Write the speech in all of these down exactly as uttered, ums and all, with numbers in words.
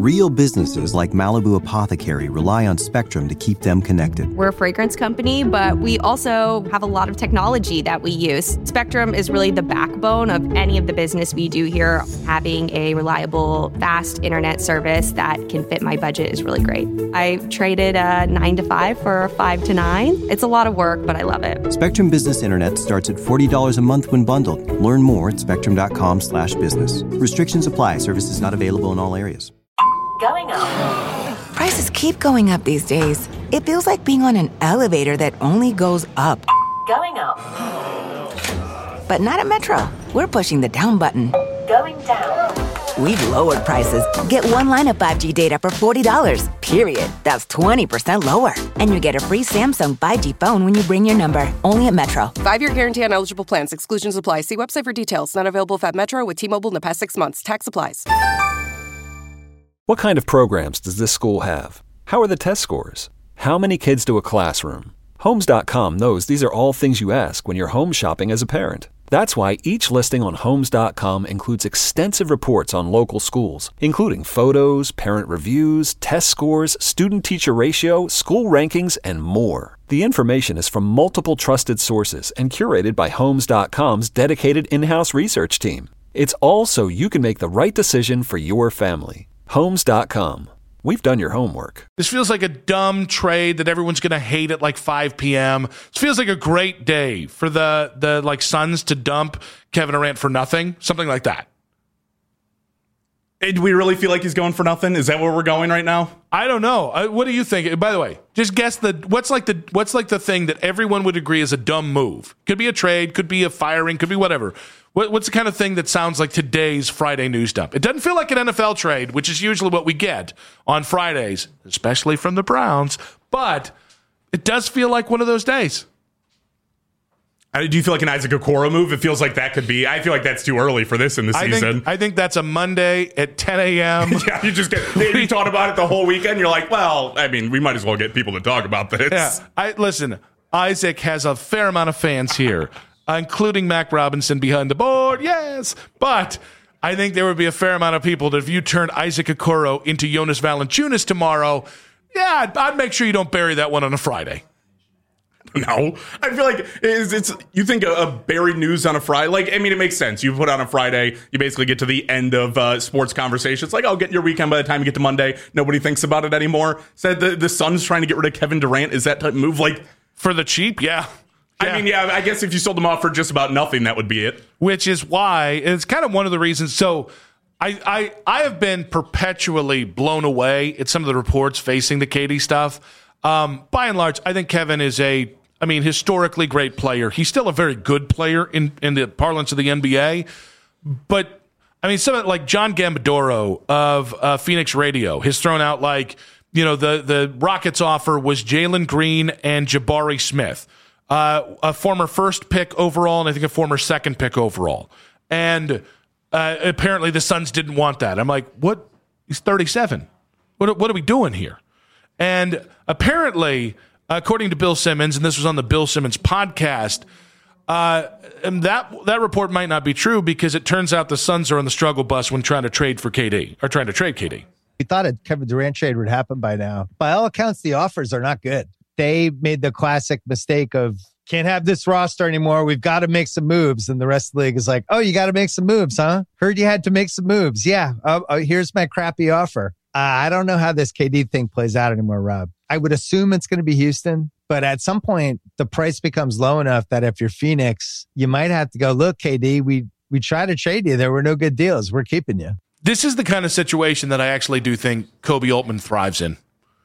Real businesses like Malibu Apothecary rely on Spectrum to keep them connected. We're a fragrance company, but we also have a lot of technology that we use. Spectrum is really the backbone of any of the business we do here. Having a reliable, fast internet service that can fit my budget is really great. I traded a nine to five for a five to nine. It's a lot of work, but I love it. Spectrum Business Internet starts at forty dollars a month when bundled. Learn more at spectrum.com slash business. Restrictions apply. Services not available in all areas. Going up. Prices keep going up these days. It feels like being on an elevator that only goes up. Going up. But not at Metro. We're pushing the down button. Going down. We've lowered prices. Get one line of five G data for forty dollars, period. That's twenty percent lower. And you get a free Samsung five G phone when you bring your number. Only at Metro. Five-year guarantee on eligible plans. Exclusions apply. See website for details. Not available if at Metro with T-Mobile in the past six months. Tax applies. What kind of programs does this school have? How are the test scores? How many kids do a classroom? Homes dot com knows these are all things you ask when you're home shopping as a parent. That's why each listing on Homes dot com includes extensive reports on local schools, including photos, parent reviews, test scores, student-teacher ratio, school rankings, and more. The information is from multiple trusted sources and curated by Homes dot com's dedicated in-house research team. It's all so you can make the right decision for your family. Homes dot com. We've done your homework. This feels like a dumb trade that everyone's going to hate at like five p.m. This feels like a great day for the, the like Suns to dump Kevin Durant for nothing. Something like that. Do we really feel like he's going for nothing? Is that where we're going right now? I don't know. Uh, what do you think? By the way, just guess the what's like the what's like the thing that everyone would agree is a dumb move. Could be a trade, could be a firing, could be whatever. What, what's the kind of thing that sounds like today's Friday news dump? It doesn't feel like an N F L trade, which is usually what we get on Fridays, especially from the Browns, but it does feel like one of those days. Do you feel like an Isaac Okoro move? It feels like that could be. I feel like that's too early for this in the I season. Think, I think that's a Monday at ten a.m. Yeah, you just get you thought about it the whole weekend. You're like, well, I mean, we might as well get people to talk about this. Yeah, I listen. Isaac has a fair amount of fans here, including Mac Robinson behind the board. Yes, but I think there would be a fair amount of people that if you turned Isaac Okoro into Jonas Valanciunas tomorrow, yeah, I'd, I'd make sure you don't bury that one on a Friday. No, I feel like it's, it's you think a, a buried news on a Friday. Like, I mean, it makes sense. You put on a Friday, you basically get to the end of uh, sports conversations. Like, oh, get your weekend by the time you get to Monday. Nobody thinks about it anymore. Said the, the Suns trying to get rid of Kevin Durant. Is that type of move? Like, for the cheap? Yeah. I yeah. mean, yeah, I guess if you sold them off for just about nothing, that would be it. Which is why it's kind of one of the reasons. So I, I, I have been perpetually blown away at some of the reports facing the K D stuff. Um, by and large, I think Kevin is a, I mean, historically great player. He's still a very good player in, in the parlance of the N B A. But, I mean, something like John Gambadoro of uh, Phoenix Radio has thrown out like, you know, the, the Rockets offer was Jalen Green and Jabari Smith, uh, a former first pick overall and I think a former second pick overall. And uh, apparently the Suns didn't want that. I'm like, what? He's thirty-seven. What, what are we doing here? And apparently, according to Bill Simmons, and this was on the Bill Simmons podcast, uh, and that that report might not be true because it turns out the Suns are on the struggle bus when trying to trade for K D, or trying to trade K D. We thought a Kevin Durant trade would happen by now. By all accounts, the offers are not good. They made the classic mistake of, can't have this roster anymore. We've got to make some moves. And the rest of the league is like, oh, you got to make some moves, huh? Heard you had to make some moves. Yeah. Uh, uh, here's my crappy offer. Uh, I don't know how this K D thing plays out anymore, Rob. I would assume it's going to be Houston, but at some point the price becomes low enough that if you're Phoenix, you might have to go, look, K D, we, we tried to trade you. There were no good deals. We're keeping you. This is the kind of situation that I actually do think Kobe Altman thrives in.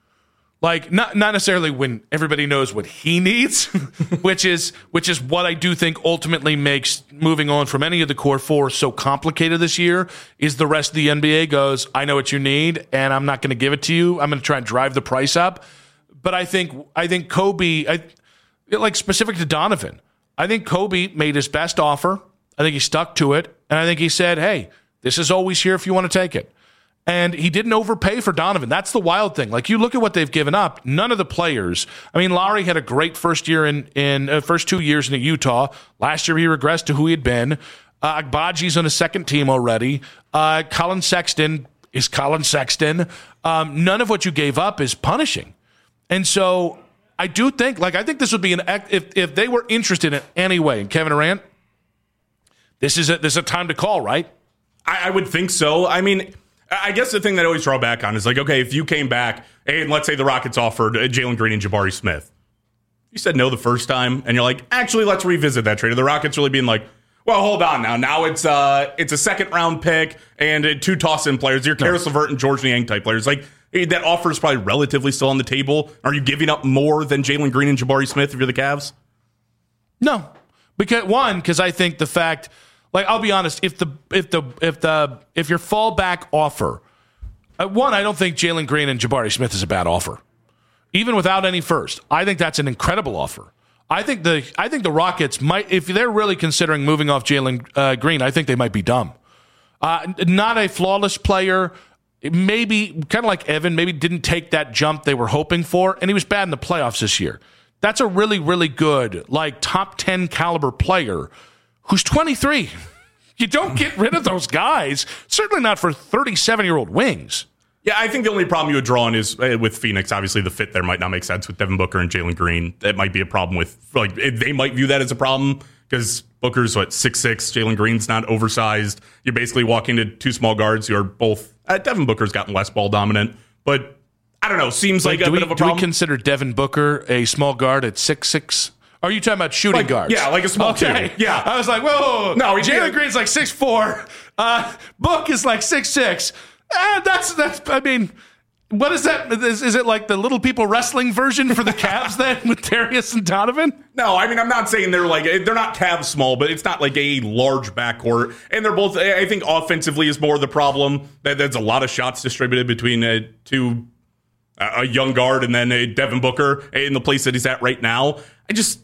Like, not not necessarily when everybody knows what he needs, which is which is what I do think ultimately makes moving on from any of the core four so complicated this year, is the rest of the N B A goes, I know what you need, and I'm not going to give it to you. I'm going to try and drive the price up. But I think I think Kobe, I, like specific to Donovan, I think Kobe made his best offer. I think he stuck to it. And I think he said, hey, this is always here if you want to take it. And he didn't overpay for Donovan. That's the wild thing. Like, you look at what they've given up. None of the players. I mean, Lowry had a great first year in in uh, first two years in Utah. Last year he regressed to who he had been. Uh, Agbaji's on a second team already. Uh, Colin Sexton is Colin Sexton. Um, none of what you gave up is punishing. And so I do think, like, I think this would be an, if, if they were interested in any way in Kevin Durant, this is a, this is a time to call, right? I, I would think so. I mean, I guess the thing that I always draw back on is like, okay, if you came back and let's say the Rockets offered Jalen Green and Jabari Smith, you said no the first time, and you're like, actually, let's revisit that trade. Are the Rockets really being like, well, hold on now. Now it's uh, it's a second round pick and uh, two toss-in players. You're Karis LeVert and George Niang type players. Like, that offer is probably relatively still on the table. Are you giving up more than Jalen Green and Jabari Smith if you're the Cavs? No, because one, because I think the fact, like, I'll be honest, if the if the if the if your fallback offer, uh, one, I don't think Jalen Green and Jabari Smith is a bad offer, even without any first. I think that's an incredible offer. I think the I think the Rockets might, if they're really considering moving off Jalen uh, Green, I think they might be dumb. Uh, not a flawless player, maybe kind of like Evan, maybe didn't take that jump they were hoping for, and he was bad in the playoffs this year. That's a really, really good, like, top ten caliber player who's twenty-three. You don't get rid of those guys, certainly not for thirty-seven-year-old wings. Yeah, I think the only problem you would draw on is uh, with Phoenix. Obviously, the fit there might not make sense with Devin Booker and Jalen Green. That might be a problem with, like, they might view that as a problem because Booker's, what, six six, Jalen Green's not oversized. You're basically walking to two small guards who are both, uh, Devin Booker's gotten less ball dominant, but I don't know, seems like, like a we, bit of a do problem. Do we consider Devin Booker a small guard at six six? Are you talking about shooting like, guards? Yeah, like a small okay. two. Yeah. I was like, whoa, whoa, whoa. No, Jalen Green's like six four. Uh, Book is like six six. Uh, that's, that's, I mean... What is that? Is, is it like the little people wrestling version for the Cavs then with Darius and Donovan? No, I mean, I'm not saying they're like, they're not Cavs small, but it's not like a large backcourt. And they're both, I think offensively is more the problem. That There's a lot of shots distributed between uh, two, uh, a young guard and then a Devin Booker in the place that he's at right now. I just,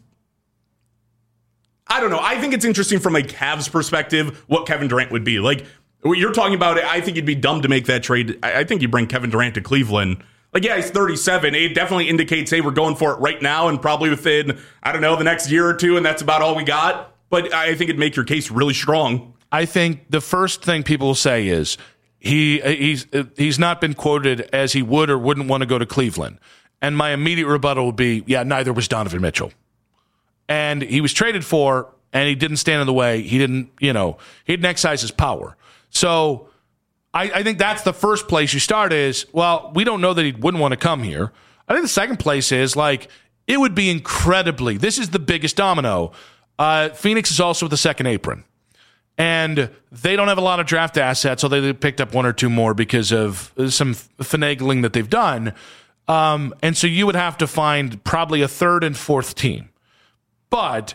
I don't know. I think it's interesting from a Cavs perspective what Kevin Durant would be. Like, you're talking about it. I think it'd be dumb to make that trade. I think you bring Kevin Durant to Cleveland. Like, yeah, he's thirty-seven. It definitely indicates, hey, we're going for it right now and probably within, I don't know, the next year or two, and that's about all we got. But I think it'd make your case really strong. I think the first thing people will say is he he's he's not been quoted as he would or wouldn't want to go to Cleveland. And my immediate rebuttal would be, yeah, neither was Donovan Mitchell. And he was traded for, and he didn't stand in the way. He didn't, you know, he didn't exercise his power. So I, I think that's the first place you start is, well, we don't know that he wouldn't want to come here. I think the second place is, like, it would be incredibly, this is the biggest domino. Uh, Phoenix is also with the second apron. And they don't have a lot of draft assets, so they picked up one or two more because of some finagling that they've done. Um, and so you would have to find probably a third and fourth team. But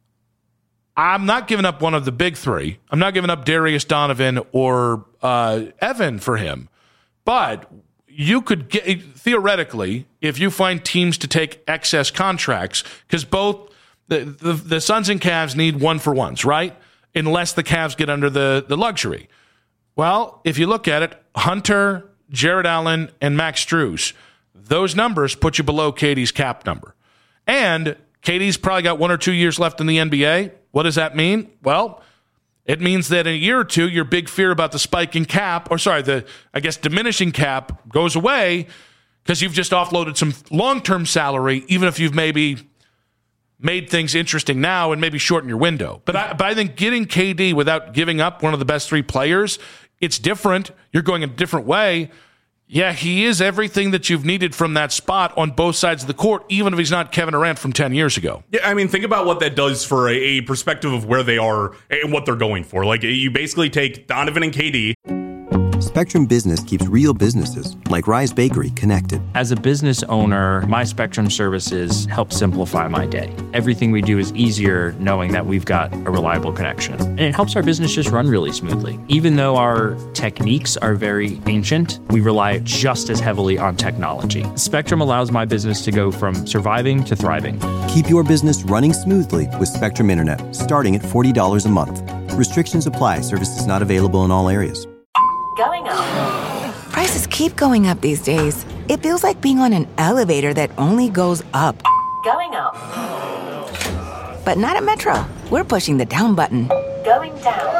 I'm not giving up one of the big three. I'm not giving up Darius, Donovan, or uh, Evan for him. But you could get, theoretically, if you find teams to take excess contracts, because both the, the, the Suns and Cavs need one-for-ones, right? Unless the Cavs get under the, the luxury. Well, if you look at it, Hunter, Jared Allen, and Max Strus, those numbers put you below K D's cap number. And K D's probably got one or two years left in the N B A. What does that mean? Well, it means that in a year or two, your big fear about the spike in cap, or sorry, the, I guess, diminishing cap goes away because you've just offloaded some long-term salary, even if you've maybe made things interesting now and maybe shorten your window. But I, but I think getting K D without giving up one of the best three players, it's different. You're going a different way. Yeah, he is everything that you've needed from that spot on both sides of the court, even if he's not Kevin Durant from ten years ago. Yeah, I mean, think about what that does for a, a perspective of where they are and what they're going for. Like, you basically take Donovan and K D. Spectrum Business keeps real businesses, like Rise Bakery, connected. As a business owner, my Spectrum services help simplify my day. Everything we do is easier knowing that we've got a reliable connection. And it helps our business just run really smoothly. Even though our techniques are very ancient, we rely just as heavily on technology. Spectrum allows my business to go from surviving to thriving. Keep your business running smoothly with Spectrum Internet, starting at forty dollars a month. Restrictions apply. Services not available in all areas. Going up. Prices keep going up these days. It feels like being on an elevator that only goes up. Going up. But not at Metro. We're pushing the down button. Going down.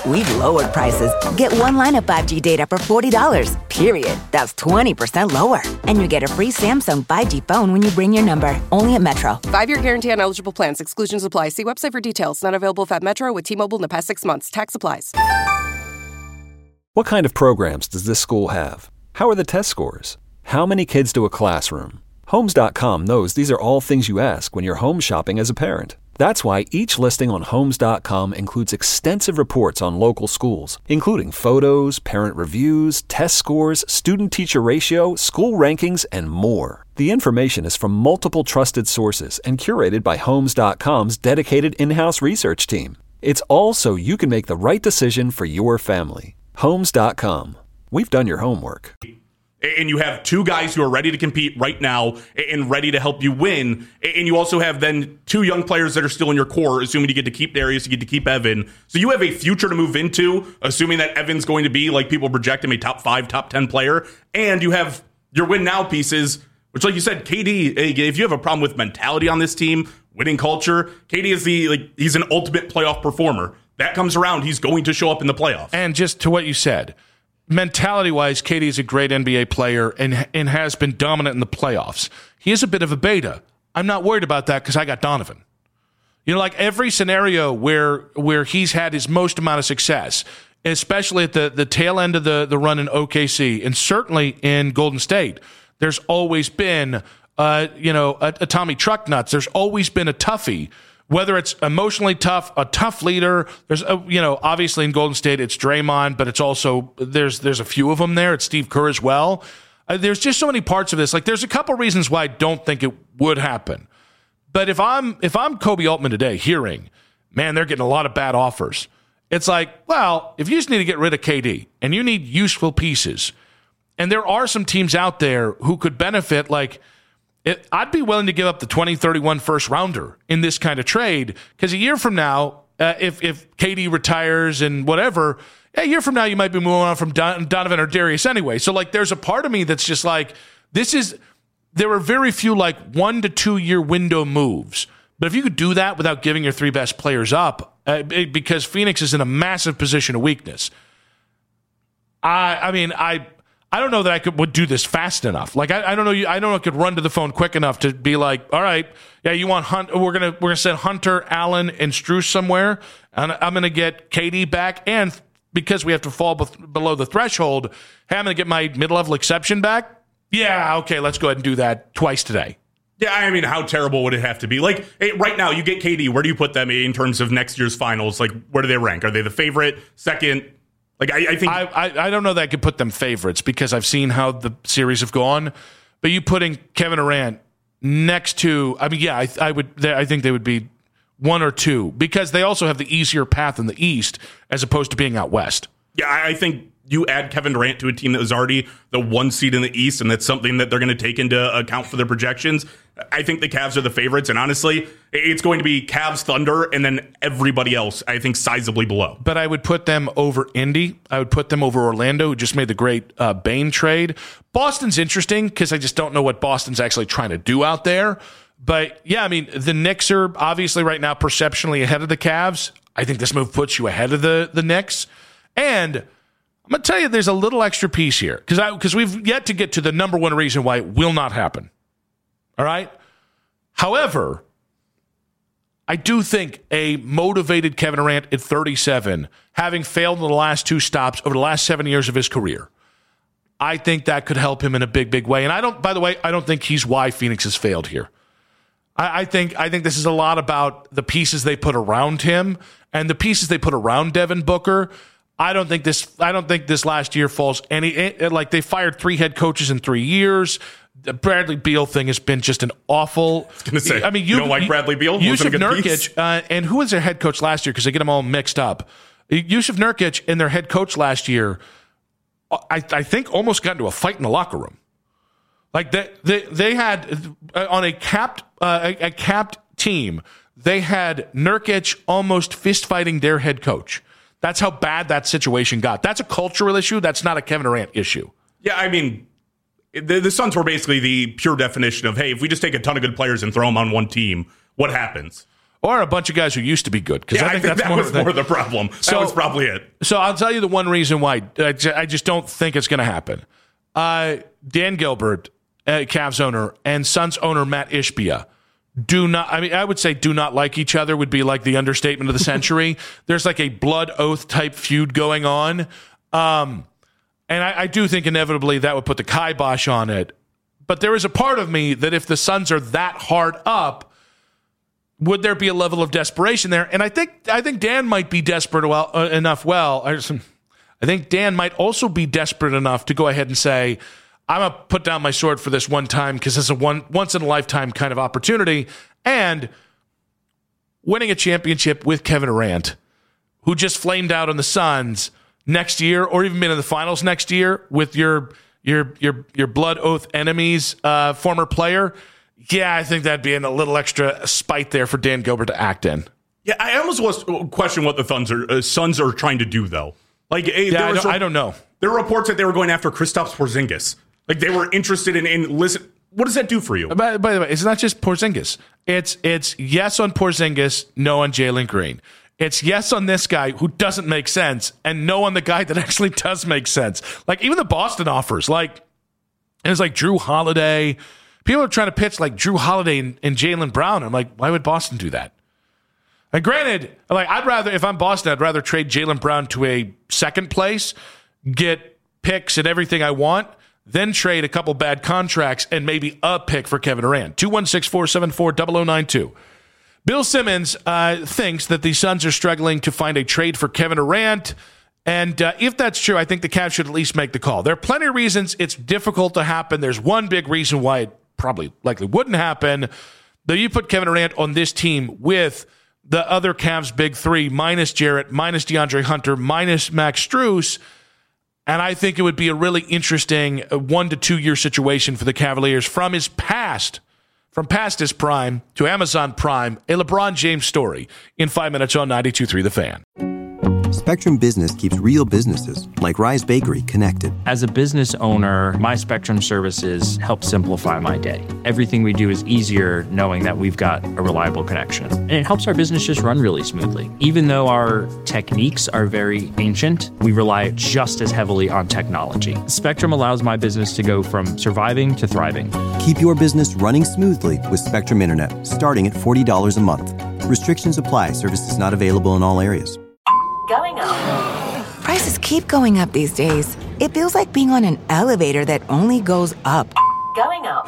We've lowered prices. Get one line of five G data for forty dollars, period. That's twenty percent lower. And you get a free Samsung five G phone when you bring your number. Only at Metro. Five-year guarantee on eligible plans. Exclusions apply. See website for details. Not available if at Metro with T-Mobile in the past six months. Tax applies. What kind of programs does this school have? How are the test scores? How many kids to a classroom? Homes dot com knows these are all things you ask when you're home shopping as a parent. That's why each listing on Homes dot com includes extensive reports on local schools, including photos, parent reviews, test scores, student-teacher ratio, school rankings, and more. The information is from multiple trusted sources and curated by Homes dot com's dedicated in-house research team. It's all so you can make the right decision for your family. Homes dot com. We've done your homework. And you have two guys who are ready to compete right now and ready to help you win. And you also have then two young players that are still in your core, assuming you get to keep Darius, you get to keep Evan. So you have a future to move into, assuming that Evan's going to be, like people project him, a top five, top ten player. And you have your win now pieces, which, like you said, K D, if you have a problem with mentality on this team, winning culture, K D is the, like, he's an ultimate playoff performer. That comes around, he's going to show up in the playoffs. And just to what you said, mentality-wise, K D is a great N B A player and and has been dominant in the playoffs. He is a bit of a beta. I'm not worried about that because I got Donovan. You know, like every scenario where where he's had his most amount of success, especially at the, the tail end of the, the run in O K C and certainly in Golden State, there's always been, uh, you know, a, a Tommy Trucknuts. There's always been a toughie. Whether it's emotionally tough, a tough leader, there's a, you know, obviously in Golden State it's Draymond, but it's also there's there's a few of them there. It's Steve Kerr as well. Uh, there's just so many parts of this. Like there's a couple reasons why I don't think it would happen. But if I'm if I'm Kobe Altman today, hearing, man, they're getting a lot of bad offers. It's like, well, if you just need to get rid of K D and you need useful pieces, and there are some teams out there who could benefit, like. It, I'd be willing to give up the twenty thirty-one first rounder in this kind of trade because a year from now, uh, if if K D retires and whatever, a year from now you might be moving on from Don, Donovan or Darius anyway. So like, there's a part of me that's just like, this is. There are very few like one to two year window moves, but if you could do that without giving your three best players up, uh, it, because Phoenix is in a massive position of weakness. I I mean I. I don't know that I could would do this fast enough. Like I, I don't know. I don't know. I could run to the phone quick enough to be like, all right, yeah, you want Hunt? We're gonna we're gonna send Hunter, Allen, and Strus somewhere, and I'm gonna get K D back. And because we have to fall be- below the threshold, hey, I'm gonna get my mid-level exception back. Yeah, okay, let's go ahead and do that twice today. Yeah, I mean, how terrible would it have to be? Like hey, right now, you get K D. Where do you put them in terms of next year's finals? Like, where do they rank? Are they the favorite, second? Like I, I think I, I I don't know that I could put them favorites because I've seen how the series have gone. But you putting Kevin Durant next to, I mean, yeah, I, I would. I think they would be one or two because they also have the easier path in the East as opposed to being out West. Yeah, I, I think you add Kevin Durant to a team that was already the one seed in the East, and that's something that they're going to take into account for their projections. I think the Cavs are the favorites, and honestly, it's going to be Cavs, Thunder, and then everybody else, I think, sizably below. But I would put them over Indy. I would put them over Orlando, who just made the great uh, Bane trade. Boston's interesting because I just don't know what Boston's actually trying to do out there. But, yeah, I mean, the Knicks are obviously right now perceptionally ahead of the Cavs. I think this move puts you ahead of the, the Knicks. And I'm going to tell you there's a little extra piece here because because we've yet to get to the number one reason why it will not happen. All right? However, I do think a motivated Kevin Durant at thirty-seven, having failed in the last two stops over the last seven years of his career, I think that could help him in a big, big way. And I don't, by the way, I don't think he's why Phoenix has failed here. I, I think I think this is a lot about the pieces they put around him and the pieces they put around Devin Booker. I don't think this. I don't think this last year falls any like they fired three head coaches in three years. The Bradley Beal thing has been just an awful. I was going to say, I mean, you, you don't like Bradley Beal? Yusuf Nurkic, uh, and who was their head coach last year? Because they get them all mixed up. Yusuf Nurkic and their head coach last year, I, I think, almost got into a fight in the locker room. Like they they, they had uh, on a capped uh, a, a capped team, they had Nurkic almost fist fighting their head coach. That's how bad that situation got. That's a cultural issue. That's not a Kevin Durant issue. Yeah, I mean, the, the Suns were basically the pure definition of, hey, if we just take a ton of good players and throw them on one team, what happens? or a bunch of guys who used to be good. Because yeah, I think, I think that's that more was of the, more the problem. So, that was probably it. So I'll tell you the one reason why I just don't think it's going to happen. Uh, Dan Gilbert, uh, Cavs owner, and Suns owner Matt Ishbia do not, I mean, I would say do not like each other would be like the understatement of the century. There's like a blood oath type feud going on. Um, and I, I do think inevitably that would put the kibosh on it. But there is a part of me that if the Suns are that hard up, would there be a level of desperation there? And I think I think Dan might be desperate well, uh, enough. Well, I, just, I think Dan might also be desperate enough to go ahead and say, I'm going to put down my sword for this one time because it's a one once in a lifetime kind of opportunity. And winning a championship with Kevin Durant, who just flamed out on the Suns next year, or even been in the finals next year with your your your your blood oath enemies, uh, former player. Yeah, I think that'd be in a little extra spite there for Dan Gilbert to act in. Yeah, I almost was question what the Suns are uh, Suns are trying to do though. Like, yeah, I don't, a, I don't know. There were reports that they were going after Kristaps Porzingis. Like they were interested in, in listen. What does that do for you? By, by the way, it's not just Porzingis. It's it's yes on Porzingis, no on Jalen Green. It's yes on this guy who doesn't make sense, and no on the guy that actually does make sense. Like even the Boston offers, like it's like Drew Holiday. People are trying to pitch like Drew Holiday and, and Jaylen Brown. I'm like, why would Boston do that? And granted, like I'd rather, if I'm Boston, I'd rather trade Jaylen Brown to a second place, get picks and everything I want, then trade a couple bad contracts and maybe a pick for Kevin Durant. two one six, four seven four, zero zero nine two. Bill Simmons uh, thinks that the Suns are struggling to find a trade for Kevin Durant. And uh, if that's true, I think the Cavs should at least make the call. There are plenty of reasons it's difficult to happen. There's one big reason why it probably likely wouldn't happen. Though you put Kevin Durant on this team with the other Cavs big three, minus Jarrett, minus DeAndre Hunter, minus Max Strus, and I think it would be a really interesting one to two year situation for the Cavaliers from his past. From past his prime to Amazon Prime, a LeBron James story in five minutes on ninety-two point three The Fan. Spectrum Business keeps real businesses, like Rise Bakery, connected. As a business owner, my Spectrum services help simplify my day. Everything we do is easier knowing that we've got a reliable connection. And it helps our business just run really smoothly. Even though our techniques are very ancient, we rely just as heavily on technology. Spectrum allows my business to go from surviving to thriving. Keep your business running smoothly with Spectrum Internet, starting at forty dollars a month. Restrictions apply. Services not available in all areas. Going up. Prices keep going up these days. It feels like being on an elevator that only goes up. Going up.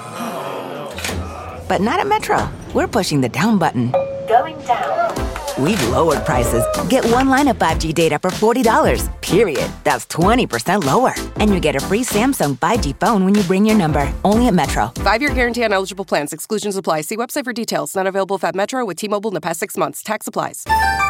But not at Metro. We're pushing the down button. Going down. We've lowered prices. Get one line of five G data for forty dollars, period. That's twenty percent lower. And you get a free Samsung five G phone when you bring your number. Only at Metro. Five-year guarantee on eligible plans. Exclusions apply. See website for details. Not available if at Metro with T-Mobile in the past six months. Tax applies.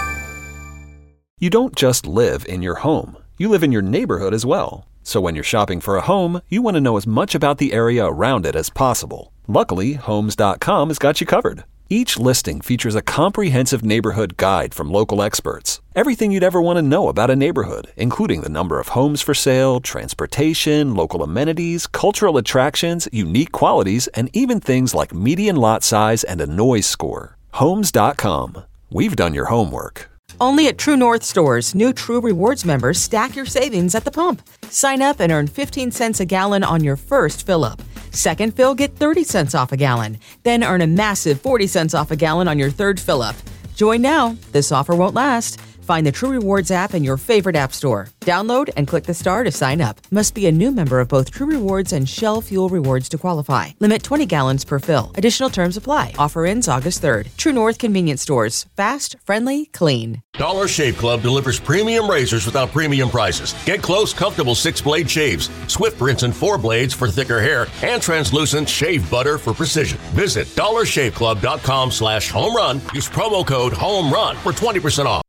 You don't just live in your home. You live in your neighborhood as well. So when you're shopping for a home, you want to know as much about the area around it as possible. Luckily, Homes dot com has got you covered. Each listing features a comprehensive neighborhood guide from local experts. Everything you'd ever want to know about a neighborhood, including the number of homes for sale, transportation, local amenities, cultural attractions, unique qualities, and even things like median lot size and a noise score. Homes dot com. We've done your homework. Only at True North stores, new True Rewards members stack your savings at the pump. Sign up and earn fifteen cents a gallon on your first fill-up. Second fill, get thirty cents off a gallon. Then earn a massive forty cents off a gallon on your third fill-up. Join now. This offer won't last. Find the True Rewards app in your favorite app store. Download and click the star to sign up. Must be a new member of both True Rewards and Shell Fuel Rewards to qualify. Limit twenty gallons per fill. Additional terms apply. Offer ends August third. True North Convenience Stores. Fast, friendly, clean. Dollar Shave Club delivers premium razors without premium prices. Get close, comfortable six-blade shaves, swift rinse and four blades for thicker hair, and translucent shave butter for precision. Visit dollar shave club dot com slash home run. Use promo code HOME RUN for twenty percent off.